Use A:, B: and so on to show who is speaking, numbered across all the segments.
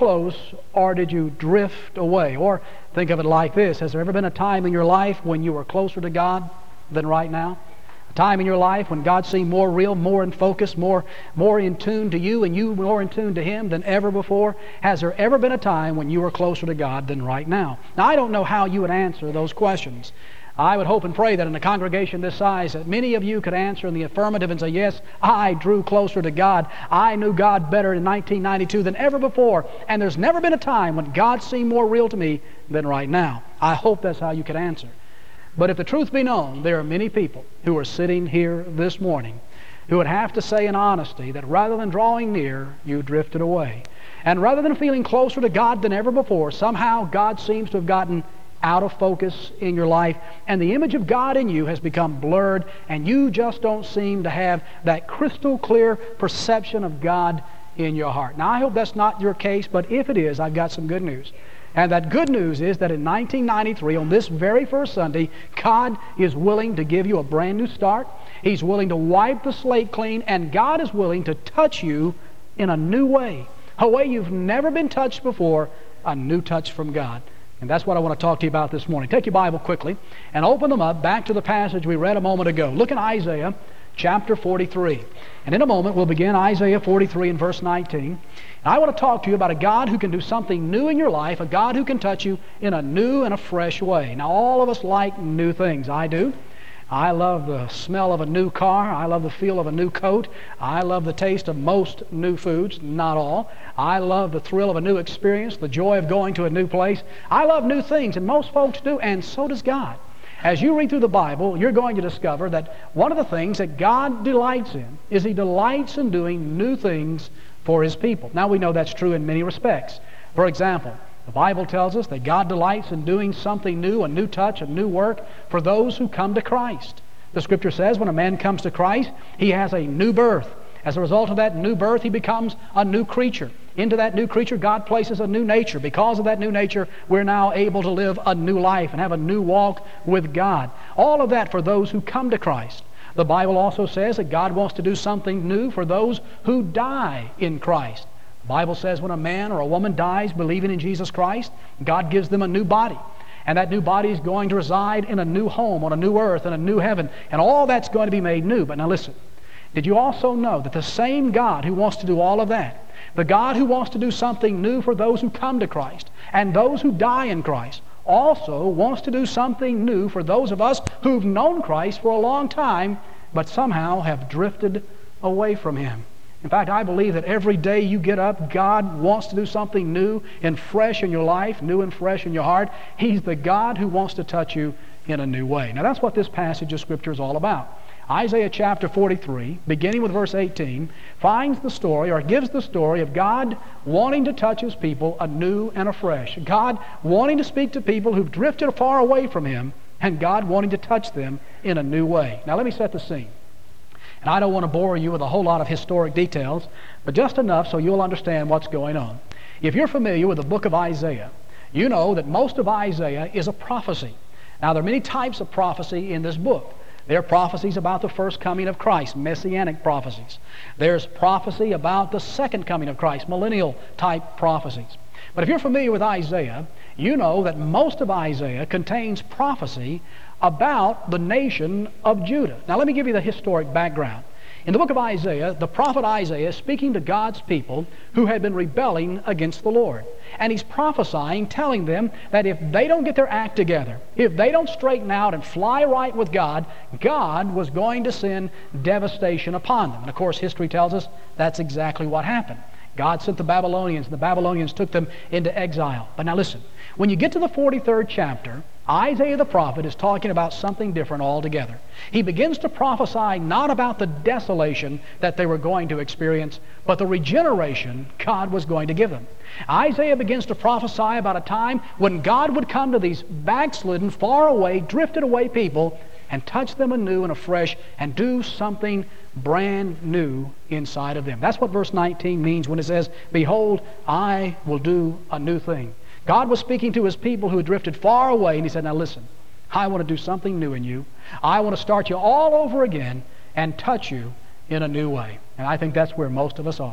A: close or did you drift away? Or think of it like this. Has there ever been a time in your life when you were closer to God than right now? A time in your life when God seemed more real, more in focus, more in tune to you, and you more in tune to Him than ever before? Has there ever been a time when you were closer to God than right now? Now, I don't know how you would answer those questions. I would hope and pray that in a congregation this size that many of you could answer in the affirmative and say, yes, I drew closer to God. I knew God better in 1992 than ever before, and there's never been a time when God seemed more real to me than right now. I hope that's how you could answer. But if the truth be known, there are many people who are sitting here this morning who would have to say in honesty that rather than drawing near, you drifted away. And rather than feeling closer to God than ever before, somehow God seems to have gotten out of focus in your life, and the image of God in you has become blurred, and you just don't seem to have that crystal clear perception of God in your heart. Now, I hope that's not your case, but if it is, I've got some good news. And that good news is that in 1993, on this very first Sunday, God is willing to give you a brand new start. He's willing to wipe the slate clean, and God is willing to touch you in a new way, a way you've never been touched before, a new touch from God. And that's what I want to talk to you about this morning. Take your Bible quickly and open them up back to the passage we read a moment ago. Look at Isaiah chapter 43. And in a moment, we'll begin Isaiah 43 and verse 19. And I want to talk to you about a God who can do something new in your life, a God who can touch you in a new and a fresh way. Now, all of us like new things. I do. I love the smell of a new car. I love the feel of a new coat. I love the taste of most new foods, not all. I love the thrill of a new experience, the joy of going to a new place. I love new things, and most folks do, and so does God. As you read through the Bible, you're going to discover that one of the things that God delights in is He delights in doing new things for His people. Now, we know that's true in many respects. For example, the Bible tells us that God delights in doing something new, a new touch, a new work for those who come to Christ. The Scripture says when a man comes to Christ, he has a new birth. As a result of that new birth, he becomes a new creature. Into that new creature, God places a new nature. Because of that new nature, we're now able to live a new life and have a new walk with God. All of that for those who come to Christ. The Bible also says that God wants to do something new for those who die in Christ. The Bible says when a man or a woman dies believing in Jesus Christ, God gives them a new body. And that new body is going to reside in a new home, on a new earth, in a new heaven. And all that's going to be made new. But now listen, did you also know that the same God who wants to do all of that, the God who wants to do something new for those who come to Christ and those who die in Christ, also wants to do something new for those of us who've known Christ for a long time, but somehow have drifted away from Him? In fact, I believe that every day you get up, God wants to do something new and fresh in your life, new and fresh in your heart. He's the God who wants to touch you in a new way. Now, that's what this passage of Scripture is all about. Isaiah chapter 43, beginning with verse 18, finds the story, or gives the story of God wanting to touch His people anew and afresh. God wanting to speak to people who've drifted far away from Him, and God wanting to touch them in a new way. Now, let me set the scene. And I don't want to bore you with a whole lot of historic details, but just enough so you'll understand what's going on. If you're familiar with the book of Isaiah, you know that most of Isaiah is a prophecy. Now, there are many types of prophecy in this book. There are prophecies about the first coming of Christ, messianic prophecies. There's prophecy about the second coming of Christ, millennial type prophecies. But if you're familiar with Isaiah, you know that most of Isaiah contains prophecy about the nation of Judah. Now, let me give you the historic background. In the book of Isaiah, the prophet Isaiah is speaking to God's people who had been rebelling against the Lord. And he's prophesying, telling them that if they don't get their act together, if they don't straighten out and fly right with God, God was going to send devastation upon them. And of course, history tells us that's exactly what happened. God sent the Babylonians, and the Babylonians took them into exile. But now listen, when you get to the 43rd chapter, Isaiah the prophet is talking about something different altogether. He begins to prophesy not about the desolation that they were going to experience, but the regeneration God was going to give them. Isaiah begins to prophesy about a time when God would come to these backslidden, far away, drifted away people and touch them anew and afresh and do something brand new inside of them. That's what verse 19 means when it says, "Behold, I will do a new thing." God was speaking to His people who had drifted far away, and He said, now listen, I want to do something new in you. I want to start you all over again and touch you in a new way. And I think that's where most of us are.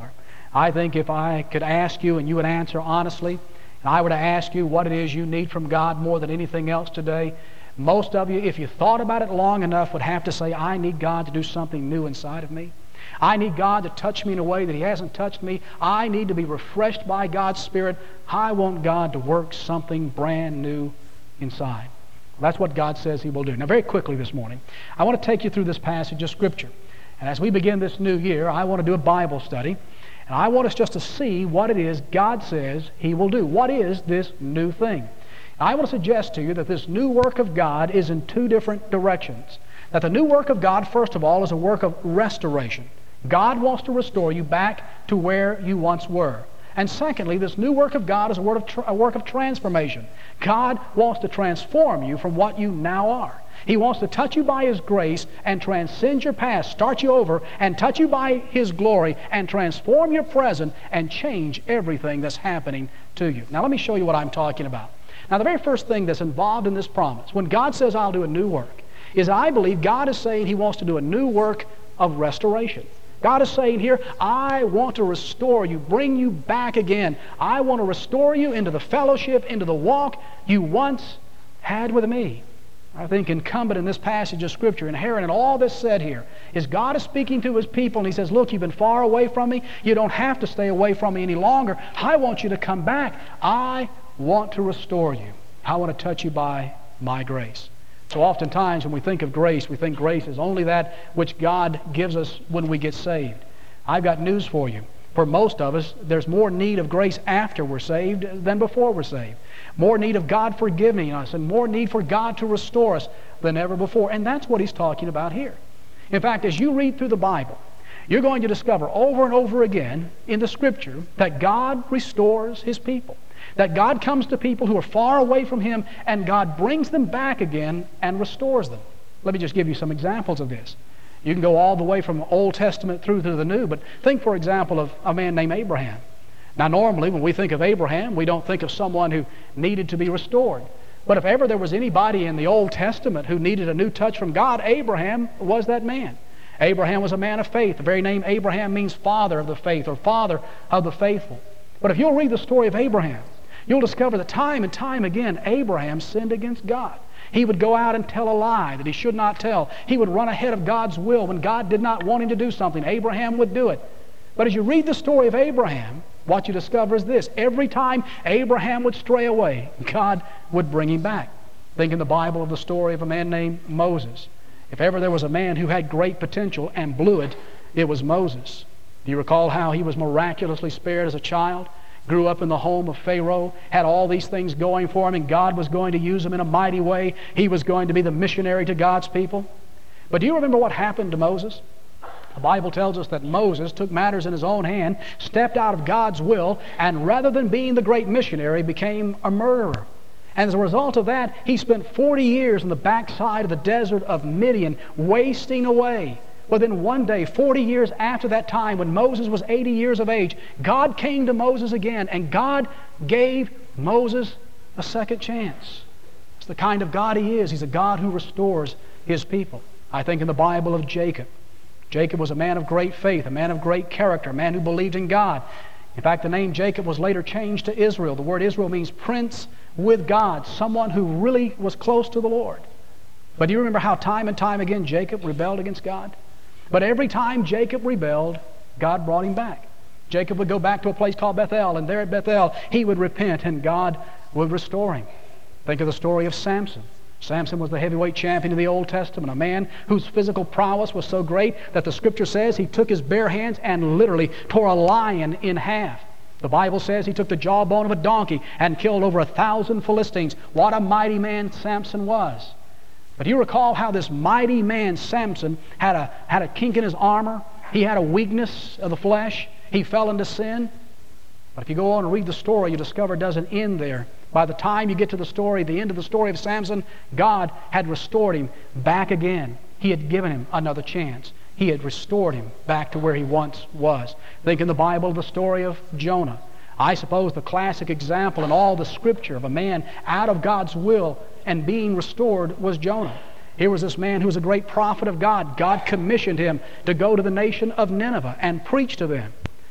A: I think if I could ask you and you would answer honestly, and I were to ask you what it is you need from God more than anything else today, most of you, if you thought about it long enough, would have to say, I need God to do something new inside of me. I need God to touch me in a way that He hasn't touched me. I need to be refreshed by God's Spirit. I want God to work something brand new inside. That's what God says He will do. Now, very quickly this morning, I want to take you through this passage of Scripture. And as we begin this new year, I want to do a Bible study. And I want us just to see what it is God says He will do. What is this new thing? I want to suggest to you that this new work of God is in two different directions. That the new work of God, first of all, is a work of restoration. God wants to restore you back to where you once were. And secondly, this new work of God is a work of transformation. God wants to transform you from what you now are. He wants to touch you by His grace and transcend your past, start you over, and touch you by His glory and transform your present and change everything that's happening to you. Now let me show you what I'm talking about. Now the very first thing that's involved in this promise, when God says I'll do a new work, is I believe God is saying He wants to do a new work of restoration. God is saying here, I want to restore you, bring you back again. I want to restore you into the fellowship, into the walk you once had with me. I think incumbent in this passage of Scripture, inherent in all that's said here, is God is speaking to His people and He says, look, you've been far away from me. You don't have to stay away from me any longer. I want you to come back. I want to restore you. I want to touch you by my grace. So oftentimes when we think of grace, we think grace is only that which God gives us when we get saved. I've got news for you. For most of us, there's more need of grace after we're saved than before we're saved. More need of God forgiving us and more need for God to restore us than ever before. And that's what He's talking about here. In fact, as you read through the Bible, you're going to discover over and over again in the Scripture that God restores His people. That God comes to people who are far away from Him and God brings them back again and restores them. Let me just give you some examples of this. You can go all the way from the Old Testament through to the New, but think, for example, of a man named Abraham. Now, normally, when we think of Abraham, we don't think of someone who needed to be restored. But if ever there was anybody in the Old Testament who needed a new touch from God, Abraham was that man. Abraham was a man of faith. The very name Abraham means father of the faith or father of the faithful. But if you'll read the story of Abraham, you'll discover that time and time again, Abraham sinned against God. He would go out and tell a lie that he should not tell. He would run ahead of God's will when God did not want him to do something. Abraham would do it. But as you read the story of Abraham, what you discover is this. Every time Abraham would stray away, God would bring him back. Think in the Bible of the story of a man named Moses. If ever there was a man who had great potential and blew it, it was Moses. Do you recall how he was miraculously spared as a child? Grew up in the home of Pharaoh, had all these things going for him, and God was going to use him in a mighty way. He was going to be the missionary to God's people. But do you remember what happened to Moses? The Bible tells us that Moses took matters in his own hand, stepped out of God's will, and rather than being the great missionary, became a murderer. And as a result of that, he spent 40 years on the backside of the desert of Midian, wasting away. Well, then one day, 40 years after that time, when Moses was 80 years of age, God came to Moses again, and God gave Moses a second chance. It's the kind of God He is. He's a God who restores His people. I think in the Bible of Jacob. Jacob was a man of great faith, a man of great character, a man who believed in God. In fact, the name Jacob was later changed to Israel. The word Israel means prince with God, someone who really was close to the Lord. But do you remember how time and time again Jacob rebelled against God? But every time Jacob rebelled, God brought him back. Jacob would go back to a place called Bethel, and there at Bethel he would repent and God would restore him. Think of the story of Samson. Samson was the heavyweight champion in the Old Testament, a man whose physical prowess was so great that the Scripture says he took his bare hands and literally tore a lion in half. The Bible says he took the jawbone of a donkey and killed over 1,000 Philistines. What a mighty man Samson was. But do you recall how this mighty man Samson had a kink in his armor? He had a weakness of the flesh. He fell into sin. But if you go on and read the story, you discover it doesn't end there. By the time you get to the story, the end of the story of Samson, God had restored him back again. He had given him another chance. He had restored him back to where he once was. Think in the Bible of the story of Jonah. I suppose the classic example in all the Scripture of a man out of God's will and being restored was Jonah. Here was this man who was a great prophet of God. God commissioned him to go to the nation of Nineveh and preach to them.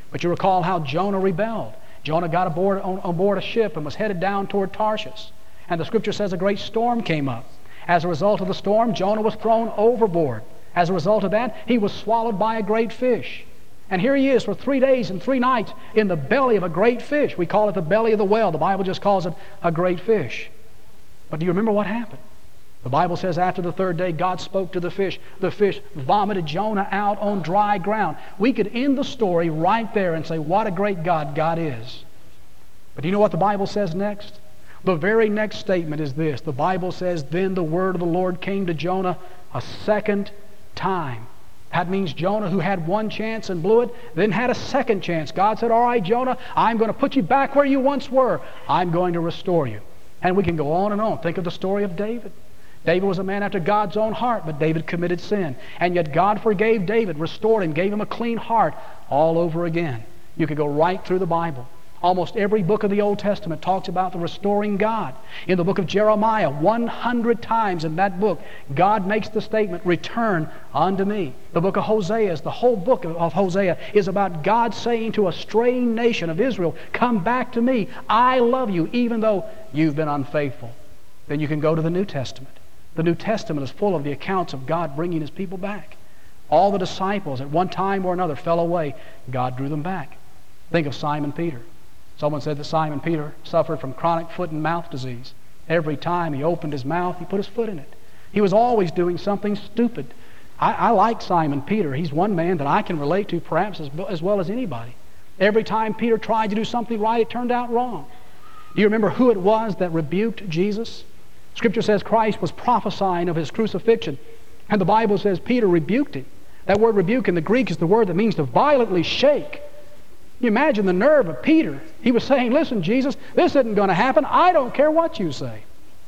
A: But you recall how Jonah rebelled. Jonah got on board a ship and was headed down toward Tarshish. And the Scripture says a great storm came up. As a result of the storm, Jonah was thrown overboard. As a result of that, he was swallowed by a great fish. And here he is for 3 days and 3 nights in the belly of a great fish. We call it the belly of the whale. The Bible just calls it a great fish. But do you remember what happened? The Bible says after the 3rd day, God spoke to the fish. The fish vomited Jonah out on dry ground. We could end the story right there and say, what a great God God is. But do you know what the Bible says next? The very next statement is this. The Bible says, then the word of the Lord came to Jonah a second time. That means Jonah, who had one chance and blew it, then had a second chance. God said, all right, Jonah, I'm going to put you back where you once were. I'm going to restore you. And we can go on and on. Think of the story of David. David was a man after God's own heart, but David committed sin. And yet God forgave David, restored him, gave him a clean heart all over again. You could go right through the Bible. Almost every book of the Old Testament talks about the restoring God. In the book of Jeremiah, 100 times in that book, God makes the statement, return unto me. The book of Hosea, the whole book of Hosea is about God saying to a straying nation of Israel, come back to me. I love you, even though you've been unfaithful. Then you can go to the New Testament. The New Testament is full of the accounts of God bringing His people back. All the disciples at one time or another fell away. God drew them back. Think of Simon Peter. Someone said that Simon Peter suffered from chronic foot and mouth disease. Every time he opened his mouth, he put his foot in it. He was always doing something stupid. I like Simon Peter. He's one man that I can relate to perhaps as well as anybody. Every time Peter tried to do something right, it turned out wrong. Do you remember who it was that rebuked Jesus? Scripture says Christ was prophesying of His crucifixion, and the Bible says Peter rebuked Him. That word rebuke in the Greek is the word that means to violently shake. You imagine the nerve of Peter. He was saying, listen, Jesus, this isn't going to happen. I don't care what you say.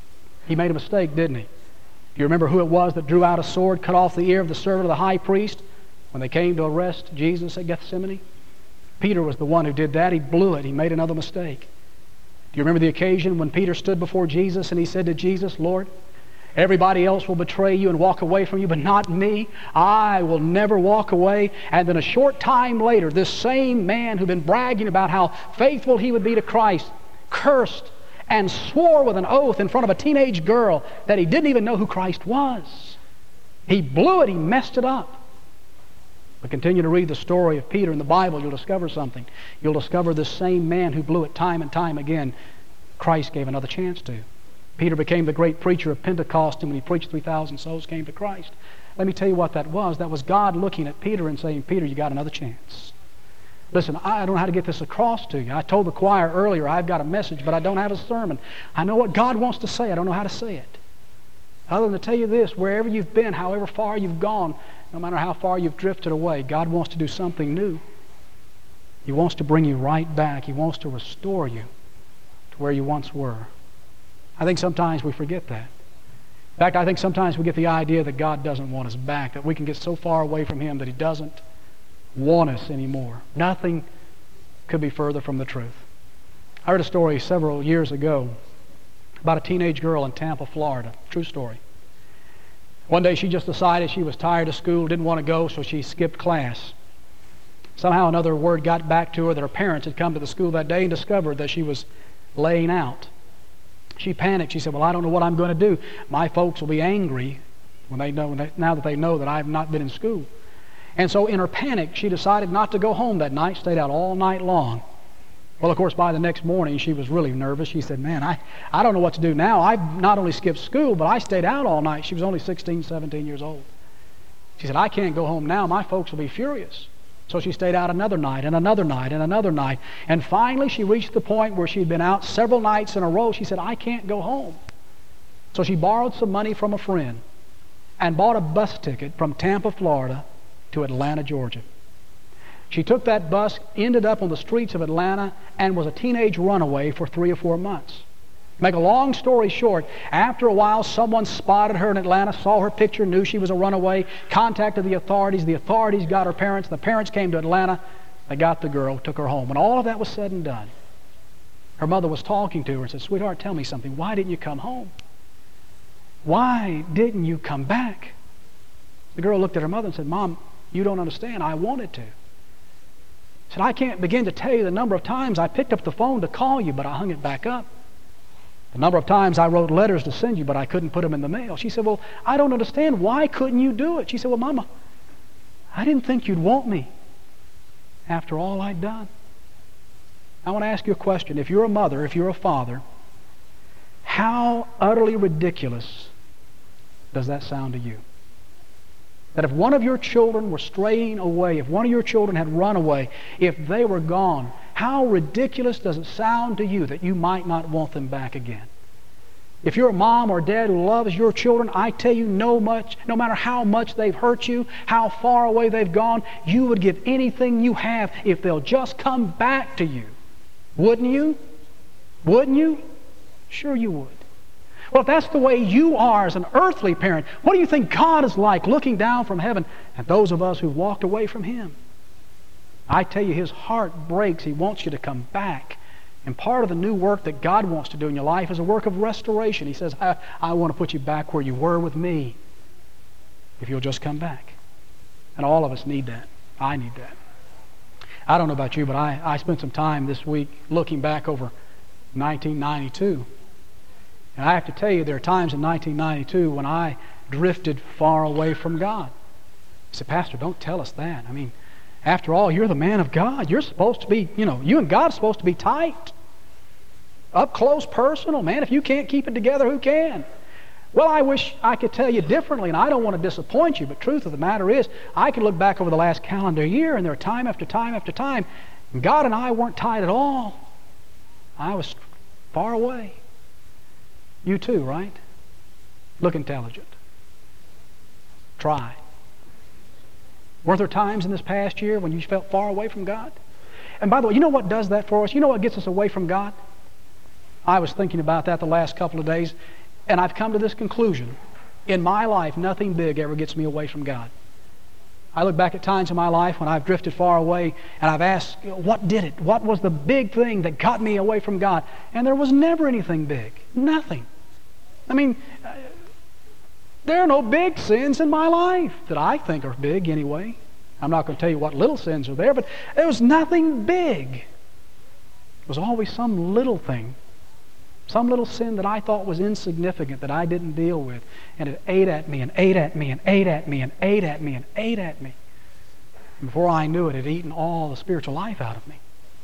A: He made a mistake, didn't he? Do you remember who it was that drew out a sword, cut off the ear of the servant of the high priest when they came to arrest Jesus at Gethsemane? Peter was the one who did that. He blew it. He made another mistake. Do you remember the occasion when Peter stood before Jesus and he said to Jesus, Lord, everybody else will betray you and walk away from you, but not me. I will never walk away. And then a short time later, this same man who'd been bragging about how faithful he would be to Christ cursed and swore with an oath in front of a teenage girl that he didn't even know who Christ was. He blew it. He messed it up. But continue to read the story of Peter in the Bible, you'll discover something. You'll discover this same man who blew it time and time again, Christ gave another chance to. Peter became the great preacher of Pentecost, and when he preached, 3,000 souls came to Christ. Let me tell you what that was. That was God looking at Peter and saying, Peter, you got another chance. Listen, I don't know how to get this across to you. I told the choir earlier, I've got a message, but I don't have a sermon. I know what God wants to say. I don't know how to say it. Other than to tell you this, wherever you've been, however far you've gone, no matter how far you've drifted away, God wants to do something new. He wants to bring you right back. He wants to restore you to where you once were. I think sometimes we forget that. In fact, I think sometimes we get the idea that God doesn't want us back, that we can get so far away from Him that He doesn't want us anymore. Nothing could be further from the truth. I heard a story several years ago about a teenage girl in Tampa, Florida. True story. One day she just decided she was tired of school, didn't want to go, so she skipped class. Somehow another word got back to her that her parents had come to the school that day and discovered that she was laying out. She panicked. She said, well, I don't know what I'm going to do. My folks will be angry when now that they know that I've not been in school. And so in her panic, she decided not to go home that night, stayed out all night long. Well, of course, by the next morning, she was really nervous. She said, man, I don't know what to do now. I've not only skipped school, but I stayed out all night. She was only 16, 17 years old. She said, I can't go home now. My folks will be furious. So she stayed out another night and another night and another night. And finally, she reached the point where she'd been out several nights in a row. She said, I can't go home. So she borrowed some money from a friend and bought a bus ticket from Tampa, Florida to Atlanta, Georgia. She took that bus, ended up on the streets of Atlanta, and was a teenage runaway for 3 or 4 months. To make a long story short, after a while, someone spotted her in Atlanta, saw her picture, knew she was a runaway, contacted the authorities. The authorities got her parents. The parents came to Atlanta. They got the girl, took her home. When all of that was said and done, her mother was talking to her and said, sweetheart, tell me something. Why didn't you come home? Why didn't you come back? The girl looked at her mother and said, Mom, you don't understand. I wanted to. She said, I can't begin to tell you the number of times I picked up the phone to call you, but I hung it back up. The number of times I wrote letters to send you, but I couldn't put them in the mail. She said, well, I don't understand. Why couldn't you do it? She said, well, Mama, I didn't think you'd want me after all I'd done. I want to ask you a question. If you're a mother, if you're a father, how utterly ridiculous does that sound to you? That if one of your children were straying away, if one of your children had run away, if they were gone, how ridiculous does it sound to you that you might not want them back again? If you're a mom or dad who loves your children, I tell you, no matter how much they've hurt you, how far away they've gone, you would give anything you have if they'll just come back to you. Wouldn't you? Wouldn't you? Sure you would. Well, if that's the way you are as an earthly parent, what do you think God is like looking down from heaven at those of us who've walked away from Him? I tell you, His heart breaks. He wants you to come back. And part of the new work that God wants to do in your life is a work of restoration. He says, I want to put you back where you were with me if you'll just come back. And all of us need that. I need that. I don't know about you, but I spent some time this week looking back over 1992. And I have to tell you, there are times in 1992 when I drifted far away from God. You say, Pastor, don't tell us that. I mean, after all, you're the man of God. You're supposed to be, you and God are supposed to be tight. Up close, personal. Man, if you can't keep it together, who can? Well, I wish I could tell you differently, and I don't want to disappoint you, but truth of the matter is, I could look back over the last calendar year, and there are time after time after time, and God and I weren't tight at all. I was far away. You too, right? Look intelligent. Try. Weren't there times in this past year when you felt far away from God? And by the way, you know what does that for us? You know what gets us away from God? I was thinking about that the last couple of days, and I've come to this conclusion. In my life, nothing big ever gets me away from God. I look back at times in my life when I've drifted far away, and I've asked, what did it? What was the big thing that got me away from God? And there was never anything big. Nothing. I mean, there are no big sins in my life that I think are big anyway. I'm not going to tell you what little sins are there, but there was nothing big. It was always some little thing, some little sin that I thought was insignificant that I didn't deal with. And it ate at me and ate at me and ate at me and ate at me and ate at me. And before I knew it, it had eaten all the spiritual life out of me.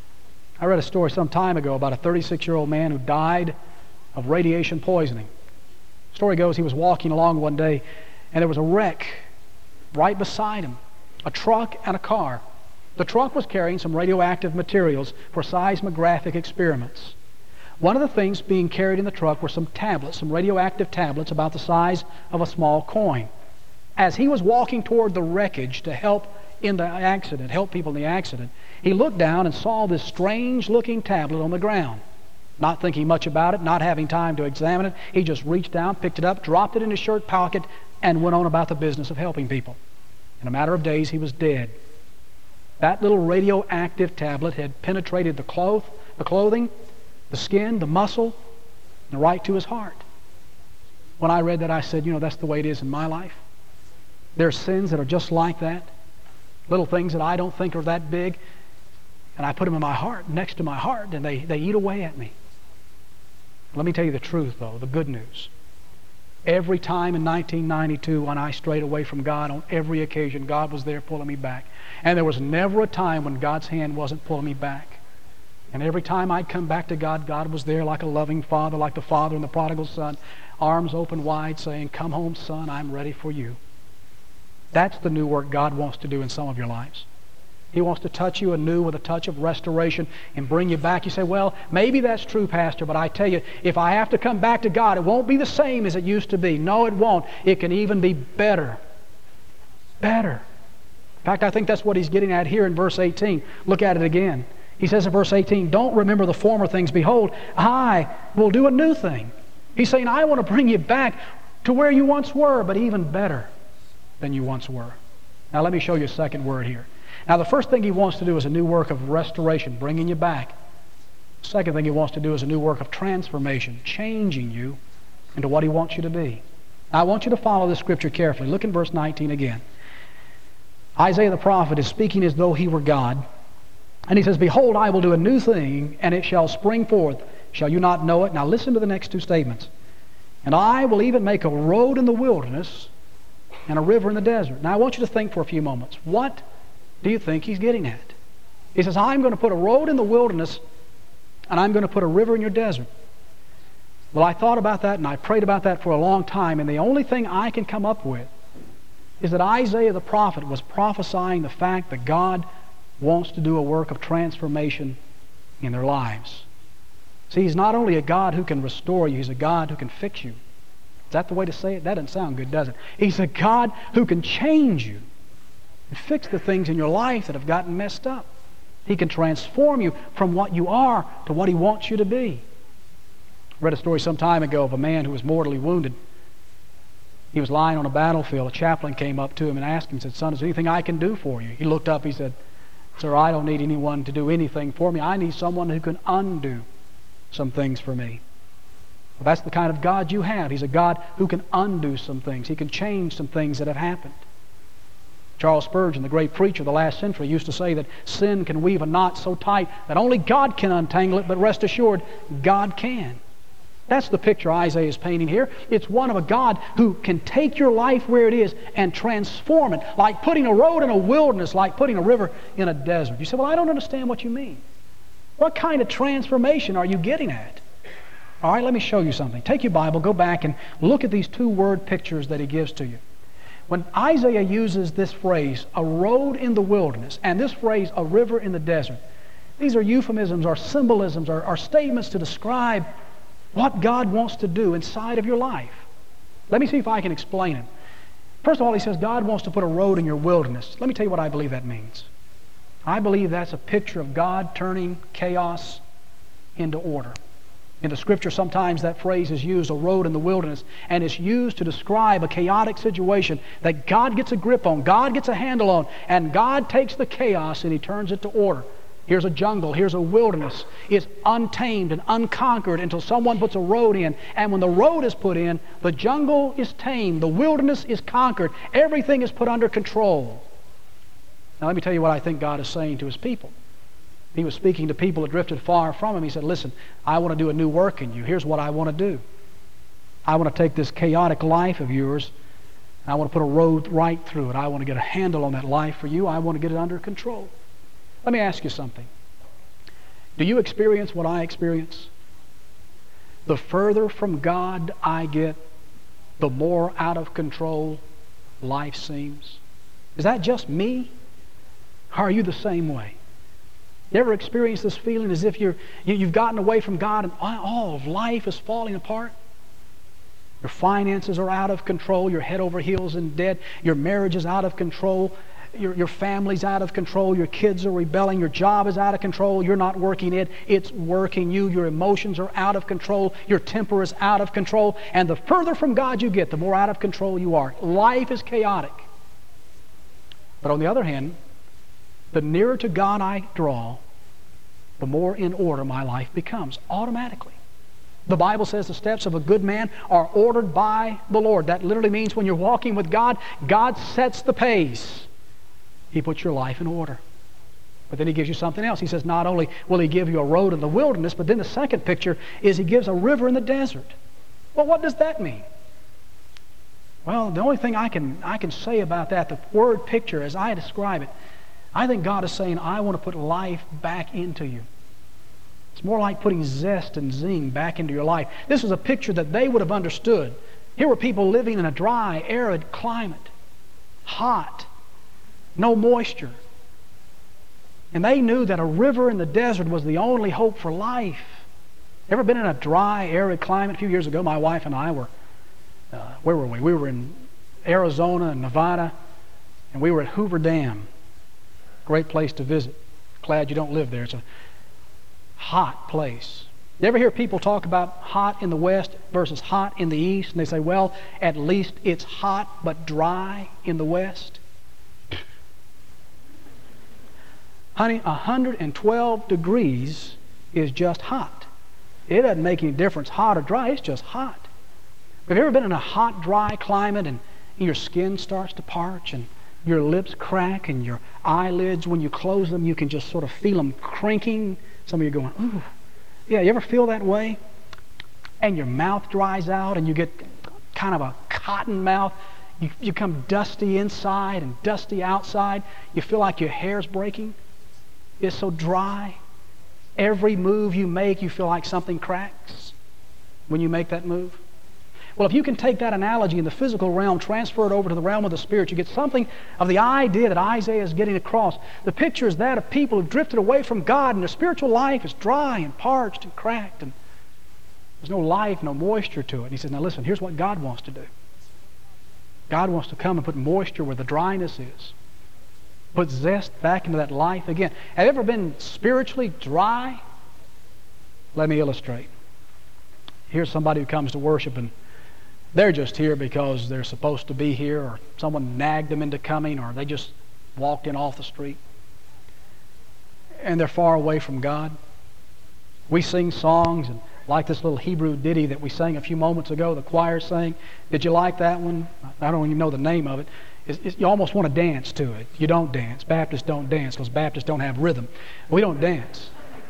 A: I read a story some time ago about a 36-year-old man who died of radiation poisoning. The story goes he was walking along one day, and there was a wreck right beside him, a truck and a car. The truck was carrying some radioactive materials for seismographic experiments. One of the things being carried in the truck were some tablets, some radioactive tablets about the size of a small coin. As he was walking toward the wreckage to help in the accident, help people in the accident, he looked down and saw this strange-looking tablet on the ground. Not thinking much about it, not having time to examine it, he just reached down, picked it up, dropped it in his shirt pocket, and went on about the business of helping people. In a matter of days, he was dead. That little radioactive tablet had penetrated the clothing, the skin, the muscle, and right to his heart. When I read that, I said, that's the way it is in my life. There are sins that are just like that, little things that I don't think are that big, and I put them in my heart, next to my heart, and they eat away at me. Let me tell you the truth, though, the good news. Every time in 1992 when I strayed away from God, on every occasion, God was there pulling me back. And there was never a time when God's hand wasn't pulling me back. And every time I'd come back to God, God was there like a loving father, like the father in the prodigal son, arms open wide, saying, "Come home, son, I'm ready for you." That's the new work God wants to do in some of your lives. He wants to touch you anew with a touch of restoration and bring you back. You say, well, maybe that's true, Pastor, but I tell you, if I have to come back to God, it won't be the same as it used to be. No, it won't. It can even be better. Better. In fact, I think that's what he's getting at here in verse 18. Look at it again. He says in verse 18, don't remember the former things. Behold, I will do a new thing. He's saying, I want to bring you back to where you once were, but even better than you once were. Now let me show you a second word here. Now, the first thing he wants to do is a new work of restoration, bringing you back. The second thing he wants to do is a new work of transformation, changing you into what he wants you to be. Now, I want you to follow this scripture carefully. Look in verse 19 again. Isaiah the prophet is speaking as though he were God, And he says, behold, I will do a new thing, and it shall spring forth. Shall you not know it? Now listen to the next two statements. And I will even make a road in the wilderness and a river in the desert. Now I want you to think for a few moments. What do you think he's getting at? He says, I'm going to put a road in the wilderness and I'm going to put a river in your desert. Well, I thought about that and I prayed about that for a long time, and the only thing I can come up with is that Isaiah the prophet was prophesying the fact that God wants to do a work of transformation in their lives. See, He's not only a God who can restore you, He's a God who can fix you. Is that the way to say it? That doesn't sound good, does it? He's a God who can change you and fix the things in your life that have gotten messed up. He can transform you from what you are to what He wants you to be. I read a story some time ago of a man who was mortally wounded. He was lying on a battlefield. A chaplain came up to him and asked him, said, son, is there anything I can do for you? He looked up, he said, sir, I don't need anyone to do anything for me. I need someone who can undo some things for me. Well, that's the kind of God you have. He's a God who can undo some things. He can change some things that have happened. Charles Spurgeon, the great preacher of the last century, used to say that sin can weave a knot so tight that only God can untangle it, but rest assured, God can. That's the picture Isaiah is painting here. It's one of a God who can take your life where it is and transform it, like putting a road in a wilderness, like putting a river in a desert. You say, well, I don't understand what you mean. What kind of transformation are you getting at? All right, let me show you something. Take your Bible, go back and look at these two word pictures that he gives to you. When Isaiah uses this phrase, a road in the wilderness, and this phrase, a river in the desert, these are euphemisms or symbolisms or statements to describe what God wants to do inside of your life. Let me see if I can explain it. First of all, he says God wants to put a road in your wilderness. Let me tell you what I believe that means. I believe that's a picture of God turning chaos into order. In the Scripture, sometimes that phrase is used, a road in the wilderness, and it's used to describe a chaotic situation that God gets a grip on, God gets a handle on, and God takes the chaos and He turns it to order. Here's a jungle, here's a wilderness. It's untamed and unconquered until someone puts a road in. And when the road is put in, the jungle is tamed, the wilderness is conquered, everything is put under control. Now let me tell you what I think God is saying to His people. He was speaking to people that drifted far from Him. He said, listen, I want to do a new work in you. Here's what I want to do. I want to take this chaotic life of yours, and I want to put a road right through it. I want to get a handle on that life for you. I want to get it under control. Let me ask you something. Do you experience what I experience? The further from God I get, the more out of control life seems. Is that just me? Or are you the same way? You ever experience this feeling as if you've gotten away from God and all of life is falling apart? Your finances are out of control. You're head over heels in debt. Your marriage is out of control. Your family's out of control. Your kids are rebelling. Your job is out of control. You're not working it. It's working you. Your emotions are out of control. Your temper is out of control. And the further from God you get, the more out of control you are. Life is chaotic. But on the other hand, the nearer to God I draw, the more in order my life becomes, automatically. The Bible says the steps of a good man are ordered by the Lord. That literally means when you're walking with God, God sets the pace. He puts your life in order. But then He gives you something else. He says not only will He give you a road in the wilderness, but then the second picture is He gives a river in the desert. Well, what does that mean? Well, the only thing I can say about that, the word picture as I describe it, I think God is saying, I want to put life back into you. It's more like putting zest and zing back into your life. This is a picture that they would have understood. Here were people living in a dry, arid climate, hot, no moisture. And they knew that a river in the desert was the only hope for life. Ever been in a dry, arid climate? A few years ago, my wife and I were, where were we? We were in Arizona and Nevada, and we were at Hoover Dam. Great place to visit. Glad you don't live there. It's a hot place. You ever hear people talk about hot in the west versus hot in the east? And they say, well, at least it's hot but dry in the west. Honey, 112 degrees is just hot. It doesn't make any difference, hot or dry. It's just hot. Have you ever been in a hot, dry climate and your skin starts to parch and your lips crack and your eyelids, when you close them, you can just sort of feel them crinking. Some of you are going, ooh. Yeah, you ever feel that way? And your mouth dries out and you get kind of a cotton mouth. You become dusty inside and dusty outside. You feel like your hair's breaking. It's so dry. Every move you make, you feel like something cracks when you make that move. Well, if you can take that analogy in the physical realm, transfer it over to the realm of the Spirit, you get something of the idea that Isaiah is getting across. The picture is that of people who've drifted away from God, and their spiritual life is dry and parched and cracked, and there's no life, no moisture to it. And he says, now listen, here's what God wants to do. God wants to come and put moisture where the dryness is. Put zest back into that life again. Have you ever been spiritually dry? Let me illustrate. Here's somebody who comes to worship and they're just here because they're supposed to be here, or someone nagged them into coming, or they just walked in off the street. And they're far away from God. We sing songs, and like this little Hebrew ditty that we sang a few moments ago, the choir sang. Did you like that one? I don't even know the name of it. You almost want to dance to it. You don't dance. Baptists don't dance because Baptists don't have rhythm. We don't dance.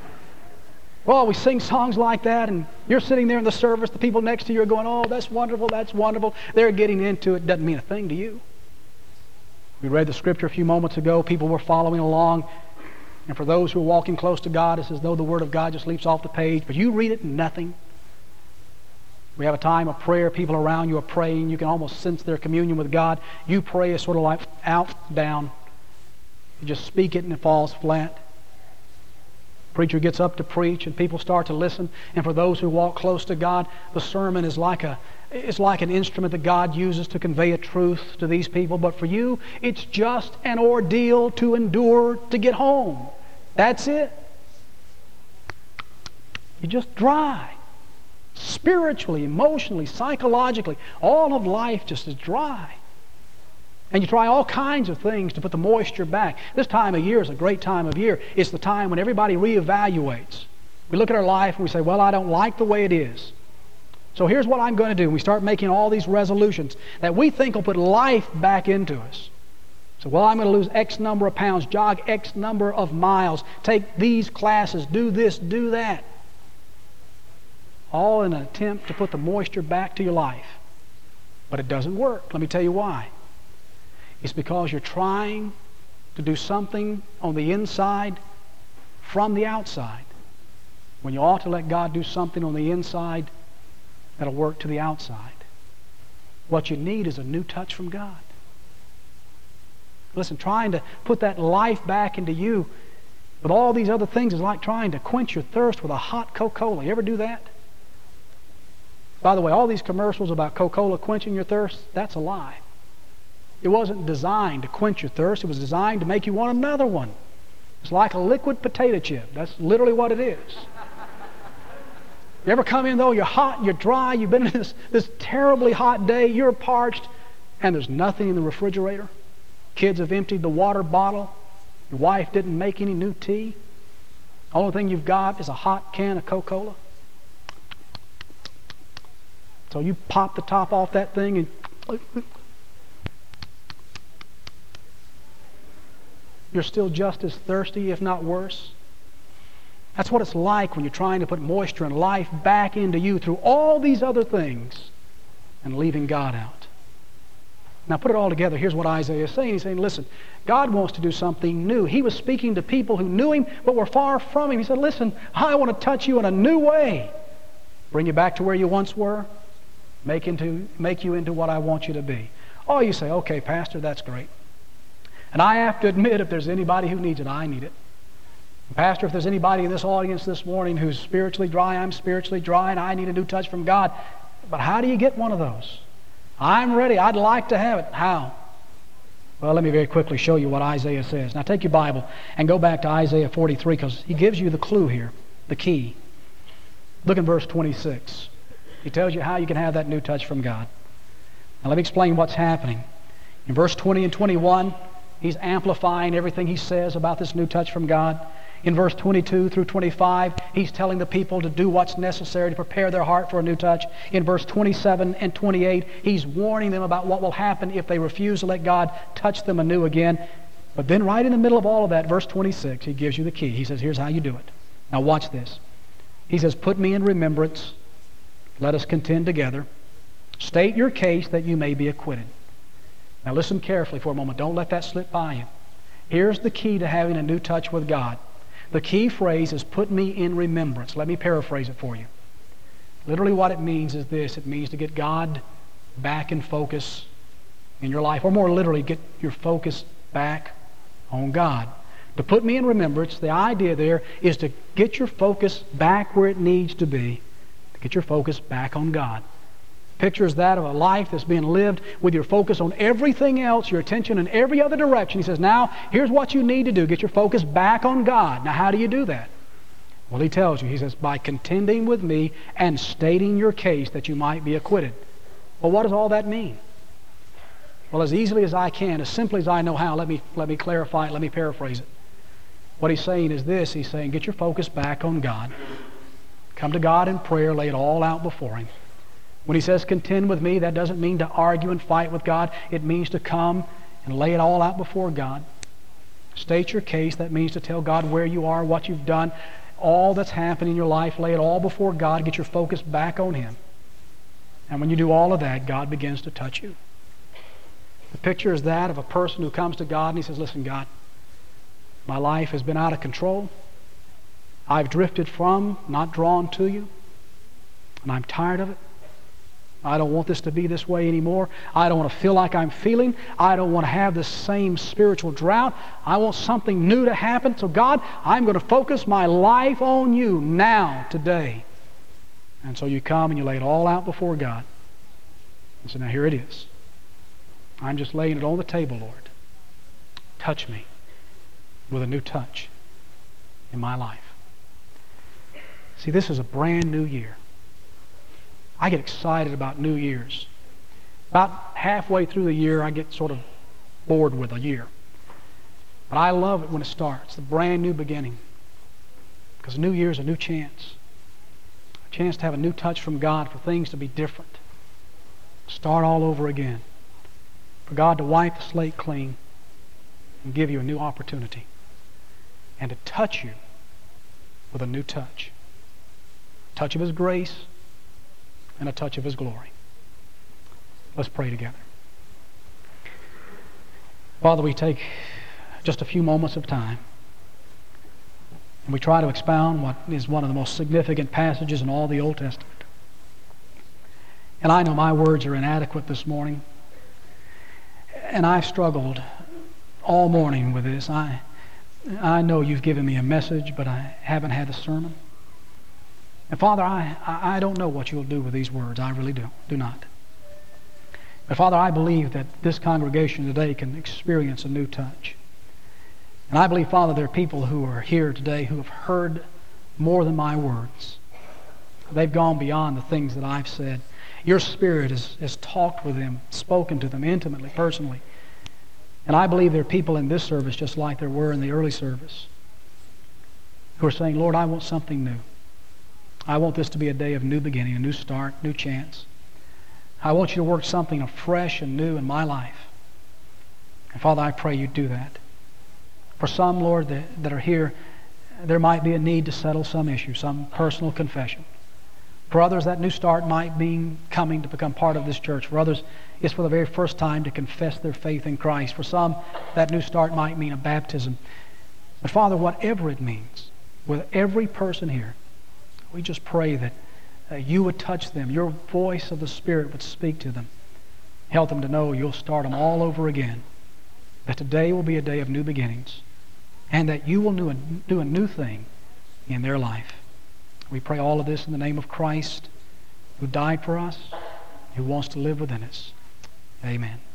A: Well, we sing songs like that, and you're sitting there in the service, the people next to you are going, oh, that's wonderful, that's wonderful. They're getting into it. Doesn't mean a thing to you. We read the scripture a few moments ago. People were following along. And for those who are walking close to God, it's as though the Word of God just leaps off the page. But you read it and nothing. We have a time of prayer. People around you are praying. You can almost sense their communion with God. You pray is sort of like out, down. You just speak it and it falls flat. Preacher gets up to preach and people start to listen. And for those who walk close to God, the sermon is like an instrument that God uses to convey a truth to these people. But for you, it's just an ordeal to endure to get home. That's it. You're just dry. Spiritually, emotionally, psychologically, all of life just is dry. And you try all kinds of things to put the moisture back. This time of year is a great time of year. It's the time when everybody reevaluates. We look at our life and we say, well, I don't like the way it is. So here's what I'm going to do. We start making all these resolutions that we think will put life back into us. So, well, I'm going to lose X number of pounds, jog X number of miles, take these classes, do this, do that. All in an attempt to put the moisture back to your life. But it doesn't work. Let me tell you why. It's because you're trying to do something on the inside from the outside, when you ought to let God do something on the inside that'll work to the outside. What you need is a new touch from God. Listen, trying to put that life back into you with all these other things is like trying to quench your thirst with a hot Coca-Cola. You ever do that? By the way, all these commercials about Coca-Cola quenching your thirst, that's a lie. It wasn't designed to quench your thirst. It was designed to make you want another one. It's like a liquid potato chip. That's literally what it is. You ever come in, though, you're hot, you're dry, you've been in this terribly hot day, you're parched, and there's nothing in the refrigerator. Kids have emptied the water bottle. Your wife didn't make any new tea. The only thing you've got is a hot can of Coca-Cola. So you pop the top off that thing and you're still just as thirsty, if not worse. That's what it's like when you're trying to put moisture and life back into you through all these other things and leaving God out. Now put it all together. Here's what Isaiah is saying. He's saying, listen, God wants to do something new. He was speaking to people who knew Him but were far from Him. He said, listen, I want to touch you in a new way. Bring you back to where you once were. Make you into what I want you to be. Oh, you say, okay, Pastor, that's great. And I have to admit, if there's anybody who needs it, I need it. Pastor, if there's anybody in this audience this morning who's spiritually dry, I'm spiritually dry, and I need a new touch from God. But how do you get one of those? I'm ready. I'd like to have it. How? Well, let me very quickly show you what Isaiah says. Now take your Bible and go back to Isaiah 43 because he gives you the clue here, the key. Look in verse 26. He tells you how you can have that new touch from God. Now let me explain what's happening. In verse 20 and 21, he's amplifying everything he says about this new touch from God. In verse 22 through 25, he's telling the people to do what's necessary to prepare their heart for a new touch. In verse 27 and 28, he's warning them about what will happen if they refuse to let God touch them anew again. But then right in the middle of all of that, verse 26, he gives you the key. He says, here's how you do it. Now watch this. He says, put me in remembrance. Let us contend together. State your case that you may be acquitted. Now listen carefully for a moment. Don't let that slip by you. Here's the key to having a new touch with God. The key phrase is put me in remembrance. Let me paraphrase it for you. Literally what it means is this. It means to get God back in focus in your life. Or more literally, get your focus back on God. To put me in remembrance, the idea there is to get your focus back where it needs to be. To get your focus back on God. Picture is that of a life that's being lived with your focus on everything else, your attention in every other direction. He says, now, here's what you need to do. Get your focus back on God. Now, how do you do that? Well, he tells you. He says, by contending with me and stating your case that you might be acquitted. Well, what does all that mean? Well, as easily as I can, as simply as I know how, let me clarify it, let me paraphrase it. What he's saying is this. He's saying, get your focus back on God. Come to God in prayer, lay it all out before Him. When he says contend with me, that doesn't mean to argue and fight with God. It means to come and lay it all out before God. State your case. That means to tell God where you are, what you've done, all that's happened in your life. Lay it all before God. Get your focus back on Him. And when you do all of that, God begins to touch you. The picture is that of a person who comes to God and he says, listen, God, my life has been out of control. I've drifted from, not drawn to you. And I'm tired of it. I don't want this to be this way anymore. I don't want to feel like I'm feeling. I don't want to have this same spiritual drought. I want something new to happen. So God, I'm going to focus my life on you now, today. And so you come and you lay it all out before God. And so now here it is. I'm just laying it on the table, Lord. Touch me with a new touch in my life. See, this is a brand new year. I get excited about New Year's. About halfway through the year, I get sort of bored with a year. But I love it when it starts, the brand new beginning. Because New Year's a new chance. A chance to have a new touch from God, for things to be different. Start all over again. For God to wipe the slate clean and give you a new opportunity. And to touch you with a new touch. A touch of His grace and a touch of His glory. Let's pray together. Father, we take just a few moments of time and we try to expound what is one of the most significant passages in all the Old Testament. And I know my words are inadequate this morning, and I've struggled all morning with this. I know you've given me a message, but I haven't had a sermon. And Father, I don't know what you'll do with these words. I really do not. But Father, I believe that this congregation today can experience a new touch. And I believe, Father, there are people who are here today who have heard more than my words. They've gone beyond the things that I've said. Your Spirit has talked with them, spoken to them intimately, personally. And I believe there are people in this service, just like there were in the early service, who are saying, Lord, I want something new. I want this to be a day of new beginning, a new start, new chance. I want you to work something fresh and new in my life. And Father, I pray you do that. For some, Lord, that are here, there might be a need to settle some issue, some personal confession. For others, that new start might mean coming to become part of this church. For others, it's for the very first time to confess their faith in Christ. For some, that new start might mean a baptism. But Father, whatever it means, with every person here, we just pray that you would touch them. Your voice of the Spirit would speak to them. Help them to know you'll start them all over again. That today will be a day of new beginnings. And that you will do a new thing in their life. We pray all of this in the name of Christ, who died for us, who wants to live within us. Amen.